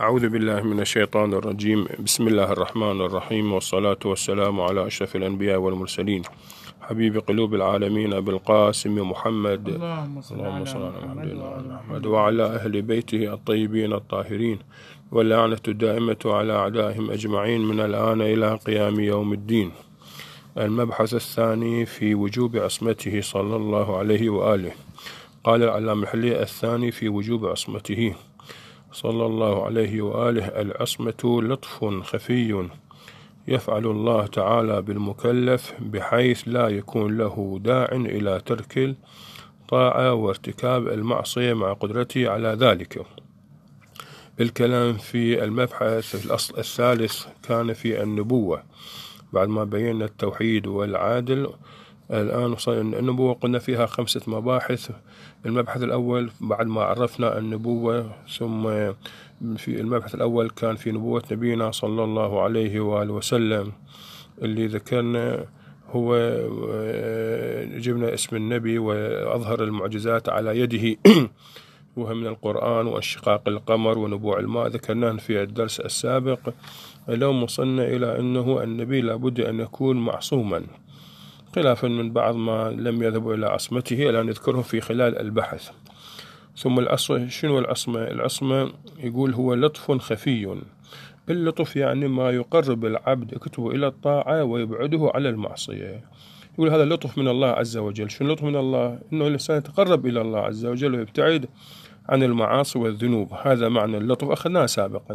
أعوذ بالله من الشيطان الرجيم. بسم الله الرحمن الرحيم، والصلاة والسلام على أشرف الأنبياء والمرسلين، حبيب قلوب العالمين أبي القاسم محمد، اللهم صل على محمد وعلى أهل بيته الطيبين الطاهرين، واللعنة الدائمة على أعدائهم أجمعين من الآن إلى قيام يوم الدين. المبحث الثاني في وجوب عصمته صلى الله عليه وآله. قال العلامة الحلي الثاني في وجوب عصمته صلى الله عليه وآله: العصمة لطف خفي يفعل الله تعالى بالمكلف بحيث لا يكون له داع إلى ترك الطاعة وارتكاب المعصية مع قدرته على ذلك. الكلام في المبحث الأصل الثالث كان في النبوة، بعد ما بينا التوحيد والعادل. الآن وصل النبوة، قلنا فيها 5 مباحث. المبحث الأول بعد ما عرفنا النبوة، ثم في المبحث الأول كان في نبوة نبينا صلى الله عليه وآله وسلم، اللي ذكرنا هو جبنا اسم النبي وأظهر المعجزات على يده وهم من القرآن وانشقاق القمر ونبوع الماء، ذكرناه في الدرس السابق. اليوم وصلنا إلى أنه النبي لابد أن يكون معصوما، خلافا من بعض ما لم يذهبوا إلى عصمته، الآن نذكره في خلال البحث. ثم العصمة، شنو العصمة؟ العصمة يقول هو لطف خفي. اللطف يعني ما يقرب العبد كتبه إلى الطاعة ويبعده على المعصية. يقول هذا لطف من الله عز وجل. شنو لطف من الله؟ إنه الإنسان يتقرب إلى الله عز وجل ويبتعد عن المعاصي والذنوب، هذا معنى اللطف، أخذناه سابقا.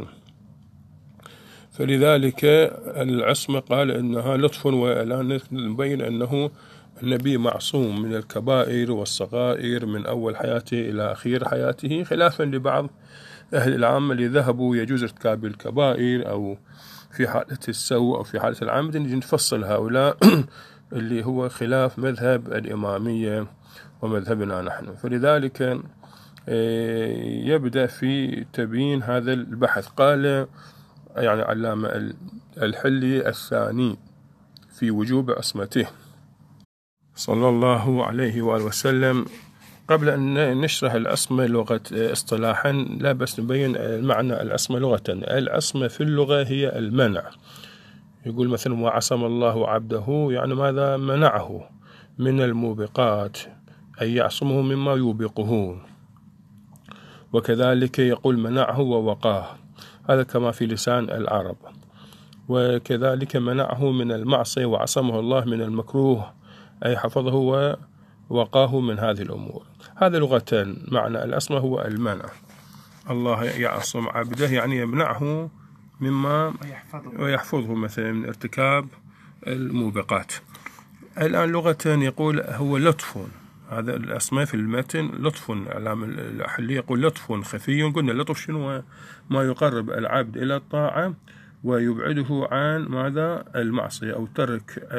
فلذلك العصمة قال إنها لطف، والآن نبين أنه النبي معصوم من الكبائر والصغائر من أول حياته إلى أخير حياته، خلافا لبعض أهل العامة اللي ذهبوا يجوز ارتكاب الكبائر أو في حالة السوء أو في حالة العمد. نجي نفصل هؤلاء اللي هو خلاف مذهب الإمامية ومذهبنا نحن. فلذلك يبدأ في تبيين هذا البحث. قال يعني علامة الحلي الثاني في وجوب عصمته صلى الله عليه وآله وسلم. قبل أن نشرح العصمة لغة اصطلاحا، لا بس نبين معنى العصمة لغة. العصمة في اللغة هي المنع. يقول مثلا وعصم الله عبده، يعني ماذا؟ منعه من الموبقات، أي يعصمه مما يوبقه. وكذلك يقول منعه ووقاه، هذا كما في لسان العرب. وكذلك منعه من المعصية وعصمه الله من المكروه، أي حفظه ووقاه من هذه الأمور. هذا لغة معنى العصمة هو المنع. الله يعصم عبده يعني يمنعه مما ويحفظه مثلا من ارتكاب الموبقات. الآن لغة يقول هو لطف. هذا الأسماء في المتن لطف. علامة الحلي يقول لطف خفي. قلنا اللطف شنو؟ ما يقرب العبد إلى الطاعة ويبعده عن ماذا؟ المعصية، أو ترك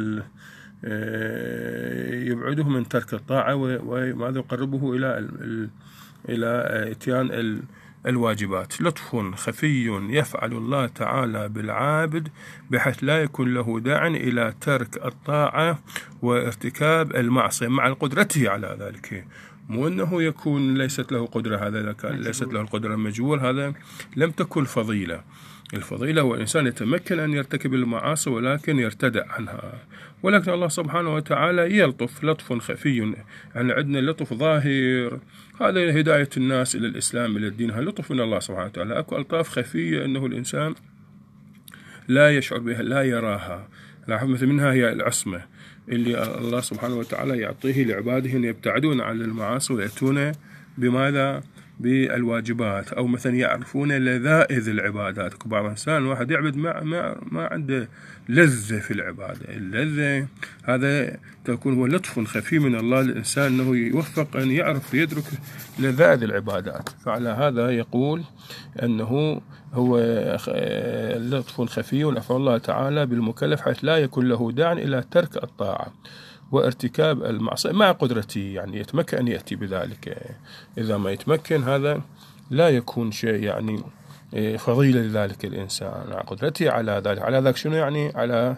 يبعده من ترك الطاعة وماذا يقربه إلى إتيان الواجبات. لطف خفي يفعل الله تعالى بالعابد بحيث لا يكون له داع إلى ترك الطاعة وارتكاب المعصية مع قدرته على ذلك. مو أنه يكون ليست له قدرة، هذا كان ليست له القدرة مجبور، هذا لم تكن فضيلة. الفضيلة هو الإنسان يتمكن أن يرتكب المعاصي ولكن يرتدع عنها. ولكن الله سبحانه وتعالى يلطف لطف خفي. يعني عندنا لطف ظاهر، هذا هداية الناس إلى الإسلام إلى الدين، هذا لطف من الله سبحانه وتعالى. أكو ألطاف خفية أنه الإنسان لا يشعر بها، لا يراها. مثل منها هي العصمة اللي الله سبحانه وتعالى يعطيه لعباده أن يبتعدون عن المعاصي ويأتون بماذا؟ بالواجبات، أو مثلا يعرفون لذائذ العبادات. بعض الإنسان واحد يعبد ما عنده لذة في العبادة. اللذة هذا تكون هو لطف خفي من الله للإنسان، أنه يوفق أن يعرف يدرك لذائذ العبادات. فعلى هذا يقول أنه هو لطف خفي يفعل الله تعالى بالمكلف حيث لا يكون له داع إلى ترك الطاعة وارتكاب المعصية مع قدرته، يعني يتمكن أن يأتي بذلك. إذا ما يتمكن هذا لا يكون شيء يعني فضيلة لذلك الإنسان مع قدرته على ذلك. على ذلك شنو يعني؟ على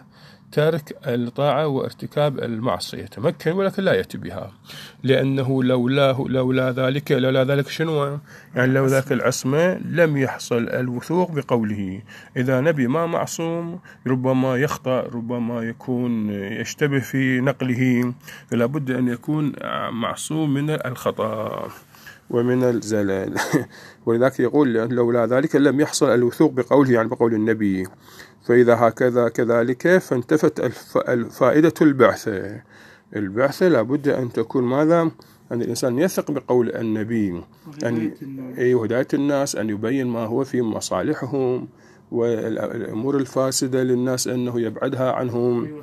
ترك الطاعة وارتكاب المعصية، يتمكن ولكن لا يأتي بها، لأنه لولا ذلك شنو؟ يعني لو ذاك العصمة لم يحصل الوثوق بقوله. إذا نبي ما معصوم ربما يخطأ، ربما يكون يشتبه في نقله، فلا بد أن يكون معصوم من الخطأ ومن الزلل. ولذلك يقول لولا ذلك لم يحصل الوثوق بقوله، يعني بقول النبي. فإذا هكذا كذلك فانتفت فائدة البعثة. البعثة لابد أن تكون ماذا؟ أن الإنسان يثق بقول النبي، هداية الناس، أن يبين ما هو في مصالحهم والأمور الفاسدة للناس أنه يبعدها عنهم.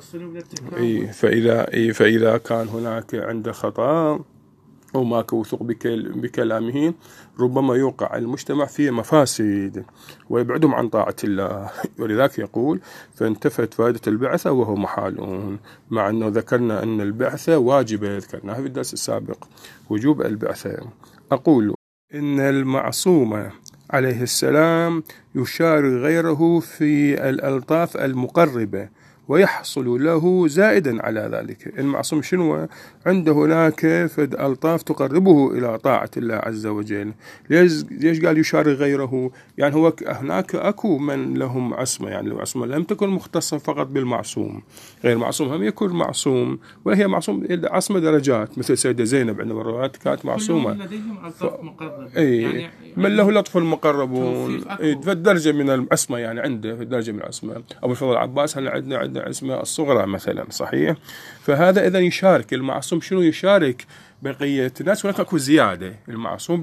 فإذا كان هناك عنده خطأ أو ما وثوق بكلامه ربما يوقع المجتمع في مفاسد ويبعدهم عن طاعة الله. ولذلك يقول فانتفت فائدة البعثة وهو محال، مع أنه ذكرنا أن البعثة واجبة، ذكرناها في الدرس السابق وجوب البعثة. أقول إن المعصوم عليه السلام يشارك غيره في الألطاف المقربة ويحصل له زائدا على ذلك. المعصوم شنو؟ عنده هناك فد ألطاف تقربه إلى طاعة الله عز وجل. ليش قال يشارك غيره؟ يعني هو هناك أكو من لهم عصمة، يعني العصمة لم تكن مختصة فقط بالمعصوم، غير معصوم هم يكون معصوم، وهي معصوم عصمة درجات، مثل سيدة زينب عندما الروايات كانت معصومة. لديهم ألطاف مقربة، يعني من له لطف المقربون في الدرجة من العصمة، يعني عنده في الدرجة من العصمة. أبو الفضل العباس هل عندنا عصمة الصغرى مثلا، صحيح؟ فهذا إذا يشارك المعصوم شنو؟ يشارك بقية الناس، ولكن أكو زيادة، المعصوم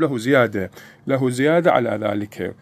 له زيادة على ذلك.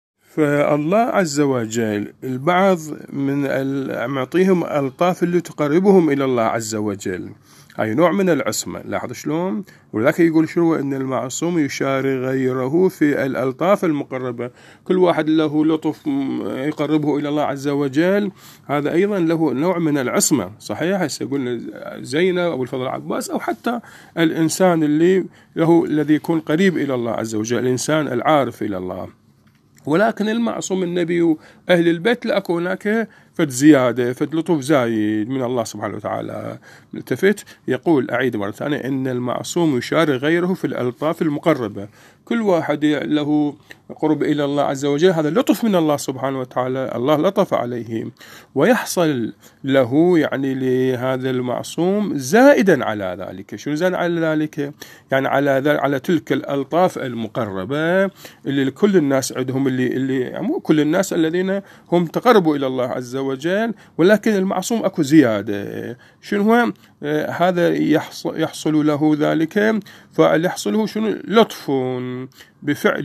فالله عز وجل البعض من معطيهم ألطاف اللي تقربهم إلى الله عز وجل، هاي نوع من العصمة. لاحظ شلون؟ ولذلك يقول شنو؟ أن المعصوم يشارك غيره في الألطاف المقربة، كل واحد له لطف يقربه إلى الله عز وجل، هذا أيضا له نوع من العصمة، صحيح؟ هسه قلنا زينب أبو الفضل العباس، أو حتى الإنسان الذي يكون قريب إلى الله عز وجل، الإنسان العارف إلى الله. ولكن المعصوم النبي وأهل البيت لأكو هناك فد زيادة، فد لطف زايد من الله سبحانه وتعالى. التفت يقول أعيد مرة ثانية إن المعصوم يشارك غيره في الألطاف المقربة، كل واحد له قرب إلى الله عز وجل، هذا لطف من الله سبحانه وتعالى، الله لطف عليه، ويحصل له يعني لهذا المعصوم زائدا على ذلك. شو زائد على ذلك؟ يعني على تلك الألطاف المقربة اللي كل الناس عندهم، اللي مو كل الناس الذين هم تقربوا إلى الله عز وجل، ولكن المعصوم أكو زيادة. شنو هو هذا؟ يحصل له ذلك، فيحصله شنو؟ لطف بفعل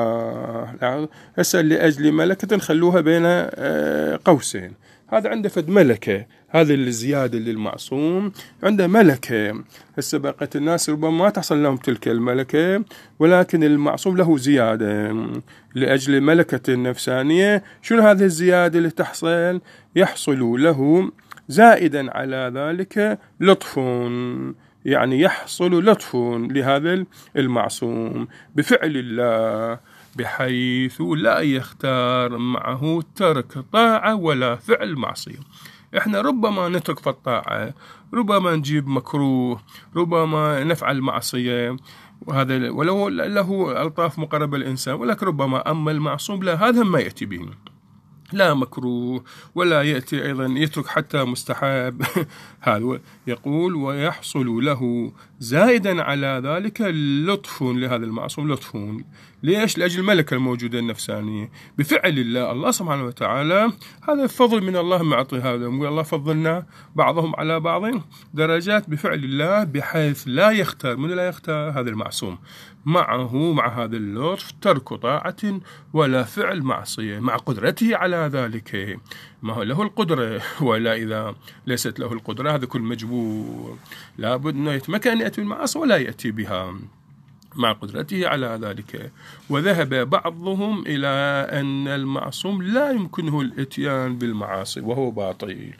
الله. هسه لأجل ملكة نخلوها بين قوسين، هذا عنده فد ملكة، هذه الزيادة للمعصوم عنده ملكة. هسه بقية الناس ربما ما تحصل لهم تلك الملكة، ولكن المعصوم له زيادة لأجل ملكة النفسانية. شنو هذه الزيادة اللي تحصل؟ يحصل له زائدا على ذلك لطف، يعني يحصل لطف لهذا المعصوم بفعل الله، بحيث لا يختار معه ترك طاعة ولا فعل معصية. احنا ربما نترك في الطاعة، ربما نجيب مكروه، ربما نفعل معصية، وهذا ولو له ألطاف مقربة الإنسان، ولكن ربما أما المعصوم لا، هذا ما يأتي به، لا مكروه ولا يأتي أيضا يترك حتى مستحب. هذا يقول ويحصل له زائدا على ذلك لطف لهذا المعصوم، لطف ليش؟ لأجل الملكة الموجودة النفسانية بفعل الله. الله سبحانه وتعالى هذا فضل من الله معطي هذا، الله فضلنا بعضهم على بعض درجات بفعل الله، بحيث لا يختار من لا يختار هذا المعصوم معه مع هذا اللطف ترك طاعة ولا فعل معصية، مع قدرته على ذلك. ما هو له القدرة، ولا إذا ليست له القدرة هذا كل مجبور، لابد أنه يتمكن أن يأتي بالمعاصي ولا يأتي بها مع قدرته على ذلك. وذهب بعضهم إلى أن المعصوم لا يمكنه الاتيان بالمعاصي وهو باطل.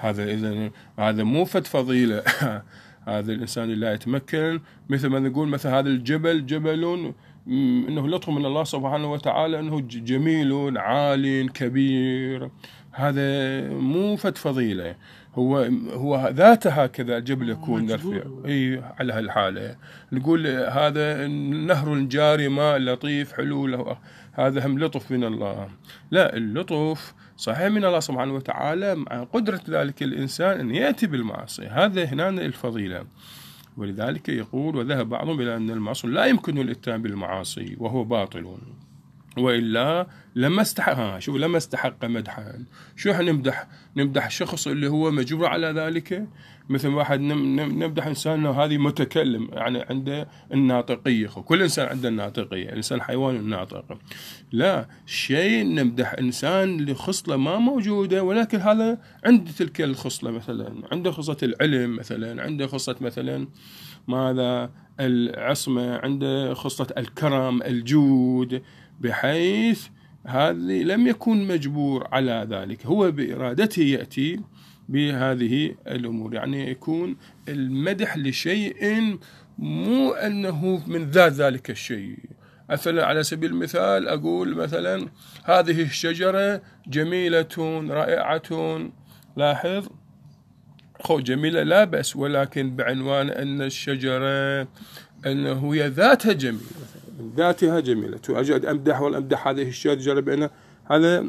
هذا مو فضيلة. هذا الإنسان لا يتمكن، مثل ما نقول مثل هذا الجبل جبل أنه لطف من الله سبحانه وتعالى أنه جميل عال كبير، هذا مو فد فضيلة، هو ذاته هكذا الجبل يكون نرفع على هالحالة. نقول هذا النهر الجاري ماء لطيف حلو له، هذا هم لطف من الله. لا، اللطف صحيح من الله سبحانه وتعالى مع قدرة ذلك الإنسان أن يأتي بالمعاصي، هذا هنا الفضيلة. ولذلك يقول وذهب بعضهم إلى أن المعصوم لا يمكن الإتيان بالمعاصي وهو باطل، وإلا لما استحق شوف لما استحق مدحا. شو نمدح الشخص اللي هو مجبور على ذلك؟ مثل واحد نمدح إنسان أنه هذه متكلم، يعني عنده الناطقية، كل إنسان عنده الناطقية، الإنسان حيوان الناطق. لا شيء نمدح إنسان لخصلة ما موجودة، ولكن هذا عنده تلك الخصلة، مثلا عنده خصلة العلم، مثلا عنده خصلة مثلا ماذا العصمة، عنده خصلة الكرم الجود، بحيث هذه لم يكن مجبور على ذلك، هو بإرادته يأتي بهذه الأمور. يعني يكون المدح لشيء مو أنه من ذات ذلك الشيء. مثلا على سبيل المثال أقول مثلا هذه الشجرة جميلة رائعة، لاحظ جميلة لا بأس، ولكن بعنوان أن الشجرة أنه هي ذاتها جميلة، ذاتها جميلة، أجد أمدح والأمدح هذه الشجرة بأن هذا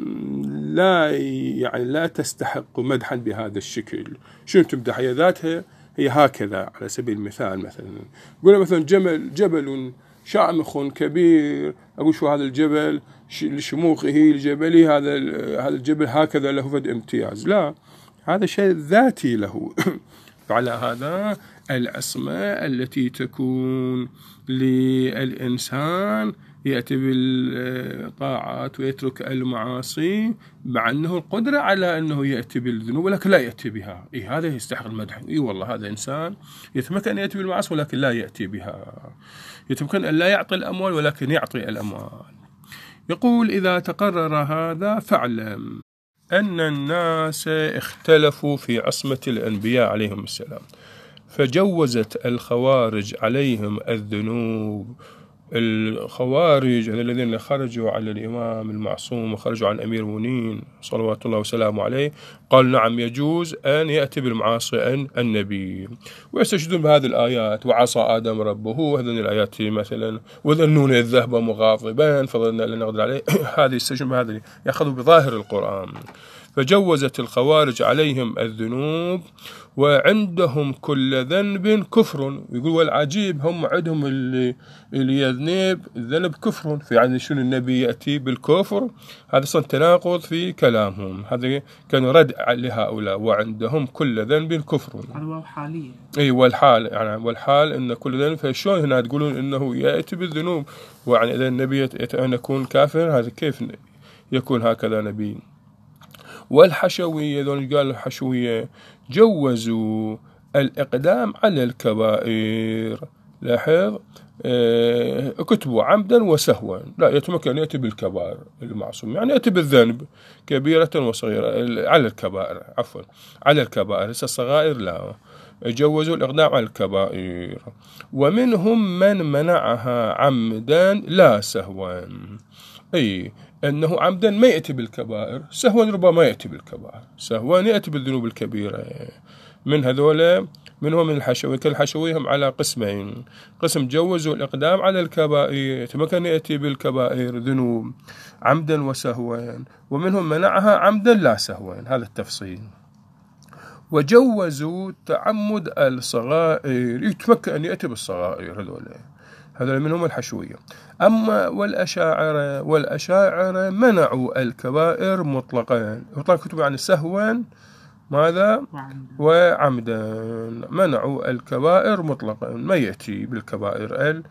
لا تستحق مدحا بهذا الشكل. شنو تمدح؟ هي ذاتها هي هكذا. على سبيل المثال مثلا قلنا مثلا جبل شامخ كبير، أقول شو هذا الجبل لشموخه الجبلي، هذا الجبل هكذا له فد امتياز، لا، هذا شيء ذاتي له. فعلى هذا العصمة التي تكون للإنسان يأتي بالطاعات ويترك المعاصي، مع أنه القدرة على أنه يأتي بالذنوب ولكن لا يأتي بها، هذا يستحق المدح. والله هذا إنسان يتمكن أن يأتي بالمعاصي ولكن لا يأتي بها، يتمكن أن لا يعطي الأموال ولكن يعطي الأموال. يقول إذا تقرر هذا فاعلم أن الناس اختلفوا في عصمة الأنبياء عليهم السلام، فجوزت الخوارج عليهم الذنوب. الخوارج الذين خرجوا على الإمام المعصوم وخرجوا عن أمير المؤمنين صلوات الله وسلامه عليه، قال نعم يجوز أن يأتي بالمعاصي النبي، ويستشهدون بهذه الآيات وعصى آدم ربه، هذين الآيات مثلا وذنون إذ ذهب مغاضبا فظننا لن نقدر عليه، هذه يستشهدون بهذه، يأخذوا بظاهر القرآن. فجوزت الخوارج عليهم الذنوب وعندهم كل ذنب كفر. يقول والعجيب هم عندهم اللي يذنب الذنب كفر، في يعني شنو النبي يأتي بالكفر، هذا صار تناقض في كلامهم، هذا كانوا رد لهؤلاء وعندهم كل ذنب كفر. هذا حاليا والحال يعني والحال ان كل ذنب، فشلون هنا تقولون انه يأتي بالذنوب، ويعني اذا النبي أن يكون كافر، هذا كيف يكون هكذا نبي؟ والحشوية ذول قال الحشوية جوزوا الإقدام على الكبائر، لاحظ كتبوا عمدا وسهوا، لا يتمكن يأتي بالكبائر المعصوم، يعني يأتي بالذنب كبيرة وصغيرة على الكبائر، عفوا على الكبائر، الصغائر لا، جوزوا الإقدام على الكبائر. ومنهم من منعها عمدا لا سهوا، أنه عمدا ما يأتي بالكبائر، سهوا ربما يأتي بالكبائر، سهوا يأتي بالذنوب الكبيرة. من هذولا منهم من الحشوية، كالحشوية هم على قسمين، قسم جوزوا الإقدام على الكبائر تمكن يأتي بالكبائر ذنوب عمدا وسهوا، ومنهم منعها عمدا لا سهوا، هذا التفصيل. وجوزوا تعمد الصغائر، يتمكن أن يأتي بالصغائر، هذول منهم الحشوية. أما والأشاعرة منعوا الكبائر مطلقا، كتب يعني سهوا ماذا وعمدا، منعوا الكبائر مطلقا، ما يأتي بالكبائر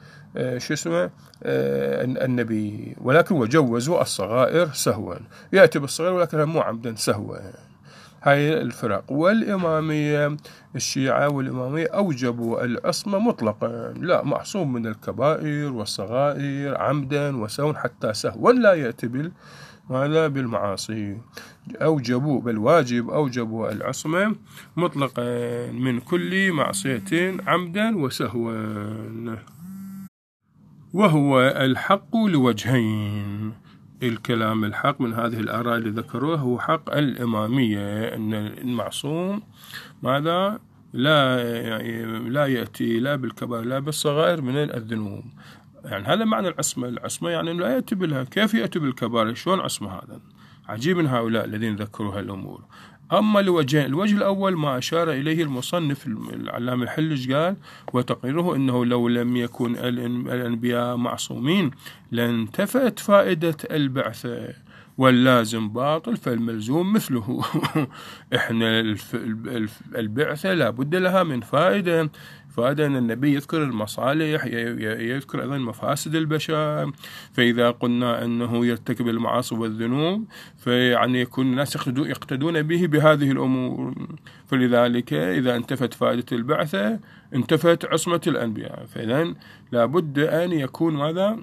النبي، ولكن وجوزوا الصغائر سهوا، يأتي بالصغير ولكن مو عمدا سهوا. هاي الفرق. والإمامية الشيعة والإمامية أوجبوا العصمة مطلقا، لا معصوم من الكبائر والصغائر عمدا وسهوا، حتى سهوا لا يأتي بالمعاصي، أوجبوا بالواجب أوجبوا العصمة مطلقا من كل معصية عمدا وسهوا. وهو الحق لوجهين. الكلام الحق من هذه الآراء اللي ذكروها هو حق الإمامية، أن المعصوم ماذا لا يأتي لا بالكبائر لا بالصغائر من الذنوب. يعني هذا معنى العصمة. العصمة يعني لا يأتي بالها. كيف يأتي بالكبائر؟ شلون عصمة؟ هذا عجيب من هؤلاء الذين ذكروا هالأمور. أما الوجه الأول ما أشار إليه المصنف العلامة الحلج قال: وتقريره أنه لو لم يكن الأنبياء معصومين لانتفت فائدة البعثة، واللازم باطل فالملزوم مثله. احنا البعثة لابد لها من فائدة أن النبي يذكر المصالح، يذكر أيضا مفاسد البشر. فإذا قلنا أنه يرتكب المعاصي والذنوب فيعني يكون الناس يقتدون به بهذه الأمور. فلذلك إذا انتفت فائدة البعثة انتفت عصمة الأنبياء. فإذا لابد أن يكون ماذا؟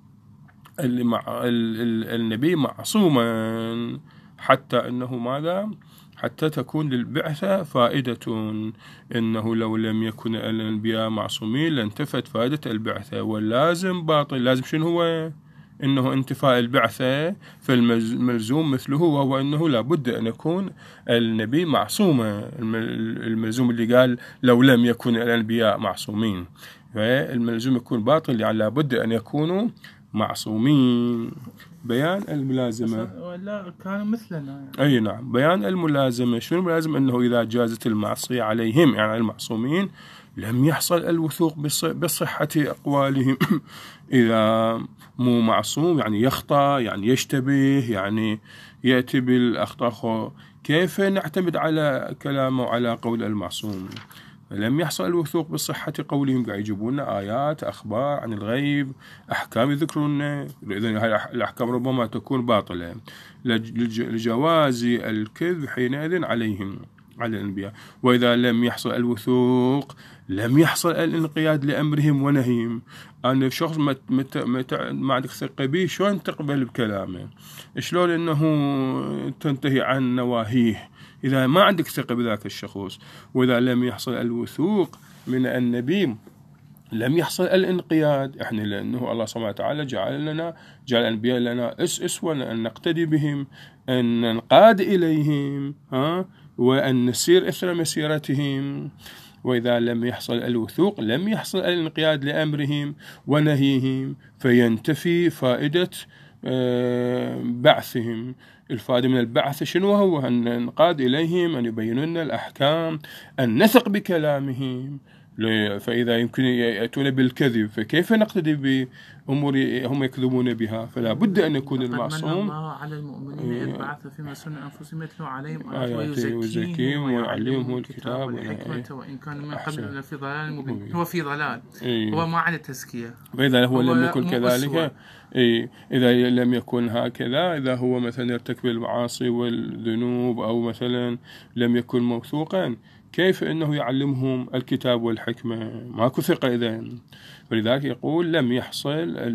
النبي معصوما حتى أنه ماذا؟ حتى تكون للبعثة فائدة. إنه لو لم يكن الأنبياء معصومين لانتفت فائدة البعثة، واللازم باطل. لازم شنو هو؟ إنه انتفاء البعثة، فالملزوم مثله، وهو أنه لابد أن يكون النبي معصوما. الملزوم اللي قال لو لم يكن الأنبياء معصومين، فالملزوم يكون باطل، يعني لابد أن يكونوا معصومين. بيان الملازمة ولا كانوا مثلنا يعني. أي نعم. بيان الملازمة. شنو الملازمة؟ أنه إذا جازت المعصية عليهم يعني المعصومين لم يحصل الوثوق بصحة أقوالهم. إذا مو معصوم يعني يخطأ، يعني يشتبه، يعني يأتي بالأخطاء، كيف نعتمد على كلامه وعلى قول المعصوم؟ لم يحصل الوثوق بصحة قولهم. قاعد يجيبون آيات، أخبار عن الغيب، أحكام يذكرون. إذن الأحكام ربما تكون باطلة لجواز الكذب حينئذ عليهم، على الأنبياء. وإذا لم يحصل الوثوق لم يحصل الانقياد لأمرهم ونهيهم. أنا شخص ما عندك ثقة به، شلون تقبل بكلامه؟ شلون أنه تنتهي عن نواهيه إذا ما عندك ثقة بذاك الشخص؟ وإذا لم يحصل الوثوق من النبي لم يحصل الانقياد. احنا لأنه الله سبحانه وتعالى جعل الأنبياء لنا أسوة أن نقتدي بهم، أن ننقاد إليهم، وأن نسير إثر مسيرتهم. وإذا لم يحصل الوثوق لم يحصل الانقياد لأمرهم ونهيهم، فينتفي فائدة بعثهم. الفائدة من البعث شنو هو؟ أن ننقاد إليهم، أن يبينون لنا الأحكام، أن نثق بكلامهم. فإذا يمكن يأتون بالكذب فكيف نقتدي بأمور هم يكذبون بها؟ فلا بد أن يكون المعصوم. الله على المؤمنين إذ بعث فيما سن أنفسهم يتلو عليهم آياته ويزكيهم ويعلمهم الكتاب والحكمة وإن كان من قبل لفي ضلال مبين. هو في ضلال، هو ما على تزكية. فإذا هو لم يكن كذلك، إذا لم يكن هكذا، إذا هو مثلا يرتكب المعاصي والذنوب أو مثلا لم يكن موثوقا، كيف أنه يعلمهم الكتاب والحكمة؟ ماكو ثقة إذن. فلذلك يقول لم يحصل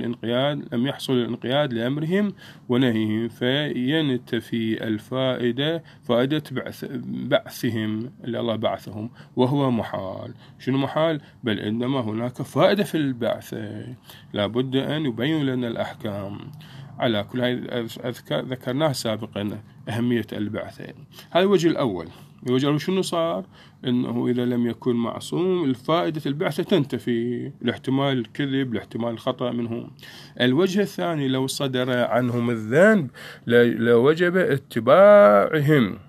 الانقياد لأمرهم ونهيهم، فينتفي الفائدة، فائدة بعثهم اللي الله بعثهم، وهو محال. شنو محال؟ بل إنما هناك فائدة في البعث، لابد أن يبين لنا الأحكام. على كل هذه ذكرناه سابقا أهمية البعث. هذا الوجه الأول. الوجه شنو صار؟ إنه إذا لم يكن معصوم الفائدة البعثة تنتفي، لاحتمال الكذب، لاحتمال الخطأ منهم. الوجه الثاني لو صدر عنهم الذنب لوجب اتباعهم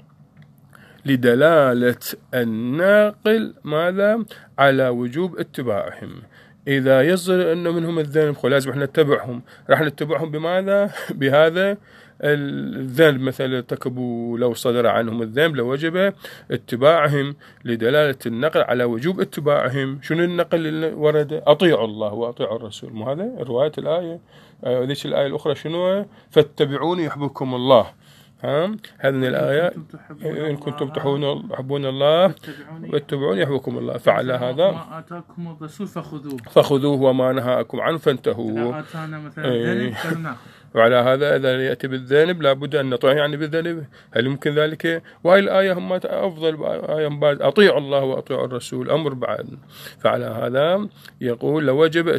لدلالة الناقل ماذا؟ على وجوب اتباعهم. إذا يصدر أنه منهم الذنب لازم احنا نتبعهم. راح نتبعهم بماذا؟ بهذا الذنب مثلا ارتكبوا. لو صدر عنهم الذنب لوجب اتباعهم لدلالة النقل على وجوب اتباعهم. شنو النقل اللي ورد؟ أطيعوا الله وأطيعوا الرسول. مو هذا رواية الآية؟ ذيك الآية الأخرى شنو؟ فاتبعوني يحببكم الله. هذه الآية إن كنتم تحبون الله واتبعوني يحببكم الله. فعلى هذا ما آتاكم الرسول فخذوه وما نهاكم عنه فانتهوا. آتانا مثلا وعلى هذا إذا يأتي بالذنب لابد أن نطيع يعني بالذنب. هل يمكن ذلك؟ وهي الآية هم أفضل آية بعد أطيعوا الله وأطيعوا الرسول أمر بعد. فعلى هذا يقول لوجب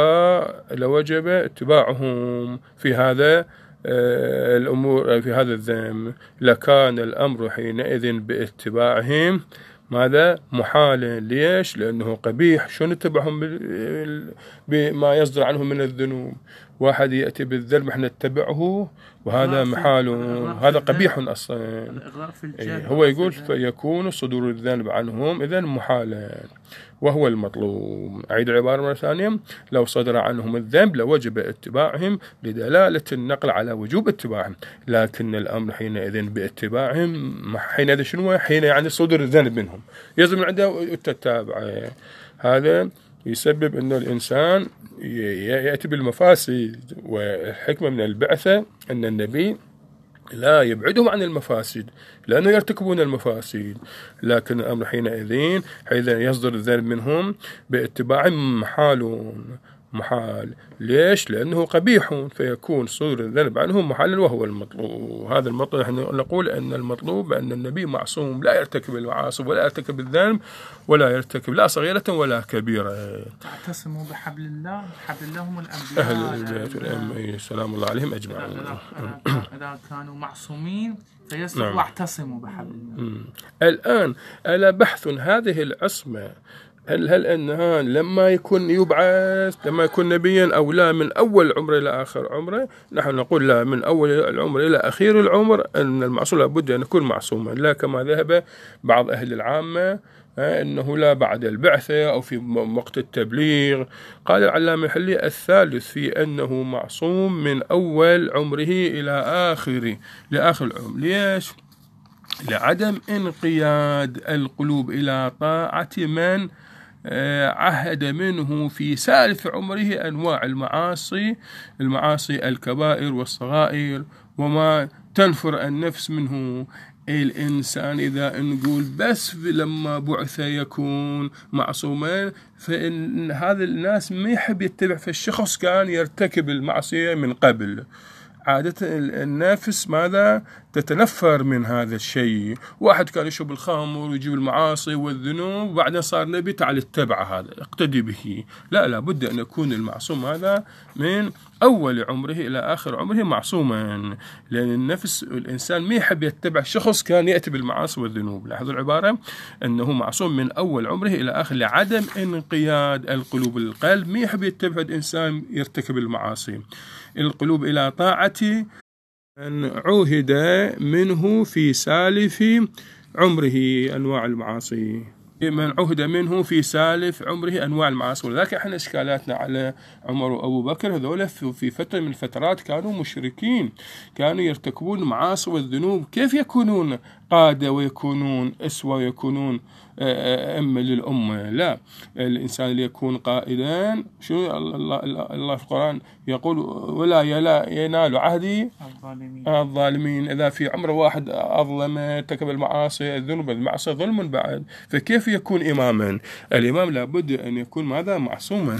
اتباعهم في هذا الأمور، في هذا الذنب، لكان الأمر حينئذ باتباعهم ماذا؟ محالا. ليش؟ لأنه قبيح. شو نتبعهم بما يصدر عنهم من الذنوب؟ واحد يأتي بالذنب احنا نتبعه وهذا محال، هذا قبيح أصلا. هو يقول فيكون صدور الذنب عنهم إذن محالا وهو المطلوب. أعيد العبارة مرة ثانية: لو صدر عنهم الذنب لوجب اتباعهم لدلالة النقل على وجوب اتباعهم، لكن الأمر حينئذ باتباعهم. حينئذ شنو؟ حين يعني صدر الذنب منهم يلزم عنده التتابع. هذا يسبب أن الإنسان يأتي بالمفاسد. والحكمة من البعثة أن النبي لا يبعدهم عن المفاسد لأنه يرتكبون المفاسد، لكن الأمر حينئذ يصدر الذنب منهم باتباعهم محال. ليش؟ لأنه قبيح، فيكون صدور الذنب عنهم محالا وهو المطلوب. هذا المطلوب. نحن نقول أن المطلوب أن النبي معصوم لا يرتكب المعاصي ولا يرتكب الذنب ولا يرتكب لا صغيرة ولا كبيرة. اعتصموا بحبل الله، حبل الله هم الأنبياء أهل البيت والأئمة سلام الله عليهم أجمعين. إذا كانوا معصومين فيصدقوا واعتصموا بحبل الله. الآن ألا بحث هذه العصمة هل أنها لما يكون يبعث، لما يكون نبيا، أو لا من أول عمره إلى آخر عمره؟ نحن نقول لا، من أول العمر إلى أخير العمر أن المعصوم لابد أن يكون معصوما، لا كما ذهب بعض أهل العامة أنه لا بعد البعثة أو في وقت التبليغ. قال العلامة الحلي الثالث في أنه معصوم من أول عمره إلى آخر العمر. ليش؟ لعدم انقياد القلوب إلى طاعة من عهد منه في سالف عمره أنواع المعاصي الكبائر والصغائر وما تنفر النفس منه. الإنسان إذا نقول بس لما بعث يكون معصوما، فإن هذا الناس ما يحب يتبع. في الشخص كان يرتكب المعصية من قبل، عادة النفس ماذا؟ تتنفر من هذا الشيء. واحد كان يشرب الخمر ويجيب المعاصي والذنوب وبعدين صار نبي، تعال اتبع هذا اقتدي به. لا بد أن يكون المعصوم هذا من أول عمره إلى آخر عمره معصوما، لأن النفس الإنسان ما يحب يتبع شخص كان يأتي بالمعاصي والذنوب. لاحظوا العبارة أنه معصوم من أول عمره إلى آخر لعدم انقياد القلوب. القلب ما يحب يتبع الإنسان يرتكب المعاصي. القلوب إلى طاعة من عهد منه في سالف عمره أنواع المعاصي، من عهد منه في سالف عمره أنواع المعاصي. ولذلك احنا إشكالاتنا على عمر وأبو بكر، هذول في فترة من الفترات كانوا مشركين، كانوا يرتكبون المعاصي والذنوب. كيف يكونون قادة ويكونون أسوة ويكونون أئمة للأمة؟ لا، الإنسان اللي يكون قائدا، شو الله في القرآن يقول: ولا ينال عهدي الظالمين. إذا في عمر واحد أظلم ارتكب المعاصي الذنوب، المعصية ظلم بعد، فكيف يكون إماما؟ الإمام لابد أن يكون ماذا؟ معصوما.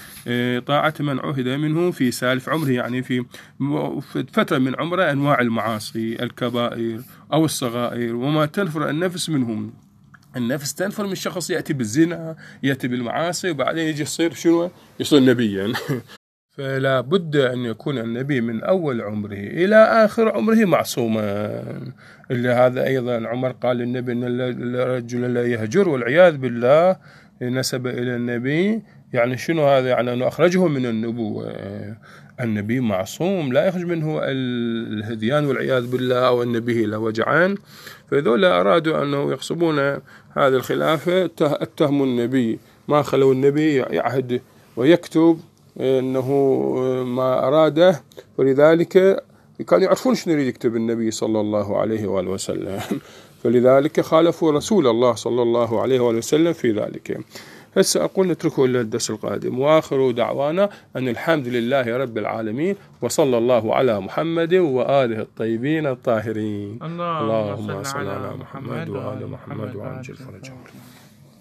طاعة من عهد منه في سالف عمره، يعني في فترة من عمره أنواع المعاصي الكبائر أو الصغائر وما تنفر النفس منهم. النفس تنفر من شخص يأتي بالزنا، يأتي بالمعاصي، وبعدين يجي يصير نبيا. فلا بد أن يكون النبي من أول عمره إلى آخر عمره معصوما. اللي هذا أيضا عمر قال للنبي أن الرجل لا يهجر، والعياذ بالله نسب إلى النبي. يعني شنو هذا؟ يعني أنه أخرجه من النبوة. النبي معصوم لا يخرج منه الهذيان والعياذ بالله، أو النبي لا وجعان. فذولا أرادوا أنه يقصبون هذه الخلافة، اتهموا النبي، ما خلوا النبي يعهد ويكتب أنه ما أراده، ولذلك كانوا يعرفون شنو يريد يكتب النبي صلى الله عليه وآله وسلم، فلذلك خالفوا رسول الله صلى الله عليه وآله وسلم في ذلك. هسه أقول نتركه إلى الدرس القادم، وآخر دعوانا أن الحمد لله رب العالمين، وصلى الله على محمد وآله الطيبين الطاهرين. اللهم صل على محمد وآل محمد وعجل فرجهم.